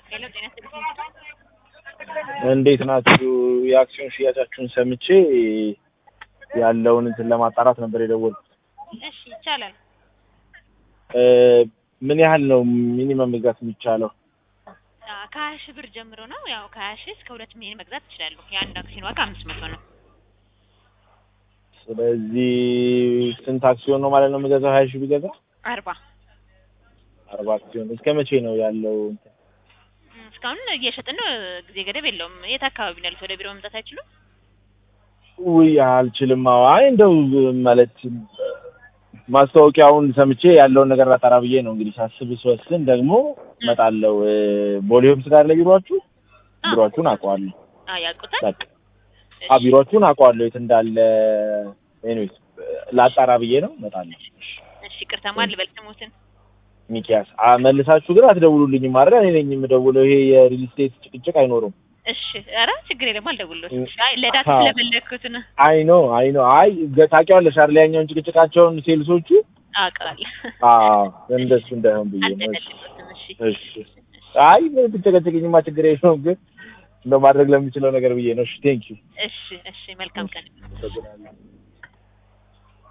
ሄሎ ጤና ይስጥልኝ። እንዴት ናችሁ? የአክሲዮን ሽያጫችሁን ሰምቼ ያለውን እንትን ለማጣራት ነበር የደወልኩት። እሺ ይቻላል። ምን ያህል ነው ሚኒመም መግዛት የሚቻለው? ከ20 ሺህ ብር ጀምሮ ነው። ያው ከ20 ሺህ እስከ 2 ሚሊዮን መግዛት ይችላሉ። የአንድ አክሲዮን ዋጋ 500 ነው። ስለዚህ ስንት አክሲዮን ነው ማለት ነው የምገዛው? 20 ሺህ ቢገዛ 40 አክሲዮን። እስከ መቼ ነው ያለው እንትን? እስካሁን እየሸጥን ነው። ጊዜ ገደብ የለውም። የት አካባቢ ነው ያሉት? ወደ ቢሮ መምጣት አይችሉም? ውይ አልችልም። አይ እንደው ማለት ማስታወቂያውን ሰምቼ ያለውን ነገር ላጣራ ብዬ ነው እንግዲህ ሳስብ ስወስን ደግሞ እመጣለሁ። ቦሌ ሆምስ ጋር ለቢሮአችሁ ቢሮአችሁን አውቀዋለሁ። ያውቁታል? በቃ ቢሮአችሁን አውቀዋለሁ የት እንዳለ። ኤኒዌይስ ላጣራ ብዬ ነው እመጣለሁ። እሺ ይቅርታ ማን ልበል ስሙትን? ሚኪያስ። መልሳችሁ ግን አትደውሉልኝም አይደል? እኔ ነኝ የምደውለው። ይሄ የሪል ስቴት ጭቅጭቅ አይኖርም። እሺ ኧረ ችግር የለም አልደውልልዎትም። አይ ለዳታ ስለፈለኩት ነው። አይ ኖ አይ ታውቂዋለሽ አይደል ያኛውን ጭቅጭቃቸውን ሴልሶቹ አውቃለሁ። እንደሱ እንዳይሆን ብዬ ነው። እሺ አይ ብትጨቀጭቅኝማ ችግር የለውም፣ ግን እንደው ማድረግ ለምችለው ነገር ብዬ ነው። እሺ ቴንኪው። እሺ መልካም ቀን።